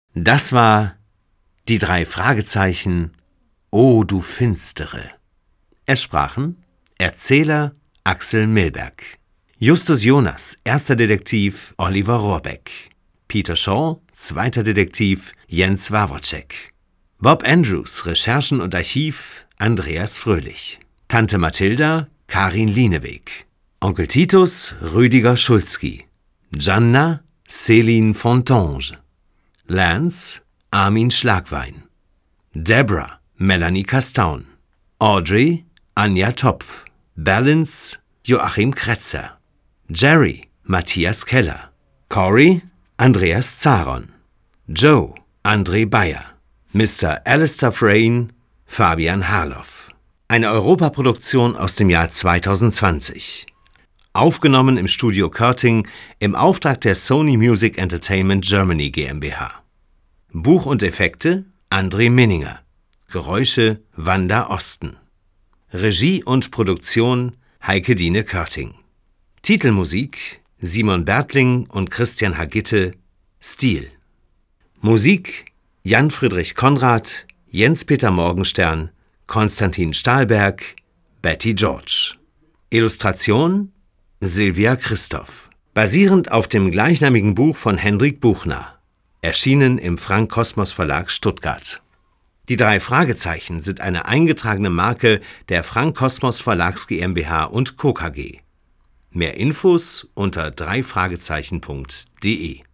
Das war die 3 Fragezeichen, O du Finstere. Es sprachen Erzähler Axel Milberg, Justus Jonas, erster Detektiv Oliver Rohrbeck, Peter Shaw, zweiter Detektiv Jens Wawrczeck, Bob Andrews, Recherchen und Archiv Andreas Fröhlich, Tante Mathilda Karin Lieneweg, Onkel Titus Rüdiger Schulzky, Gianna Céline Fontange, Lance Armin Schlagwein, Deborah Melanie Kastaun, Audrey Anja Topf, Balance Joachim Kretzer, Jerry Matthias Keller, Cory Andreas Zaron, Joe André Bayer, Mr. Alistair Frayne Fabian Harloff. Eine Europaproduktion aus dem Jahr 2020. Aufgenommen im Studio Körting im Auftrag der Sony Music Entertainment Germany GmbH. Buch und Effekte André Minninger. Geräusche Wanda Osten. Regie und Produktion Heike-Dine Körting. Titelmusik Simon Bertling und Christian Hagitte, Stil. Musik Jan Friedrich Konrad, Jens-Peter Morgenstern, Konstantin Stahlberg, Betty George. Illustration Silvia Christoph. Basierend auf dem gleichnamigen Buch von Hendrik Buchner. Erschienen im Frank Kosmos Verlag Stuttgart. Die 3 Fragezeichen sind eine eingetragene Marke der Frank Kosmos Verlags GmbH und Co. KG. Mehr Infos unter 3fragezeichen.de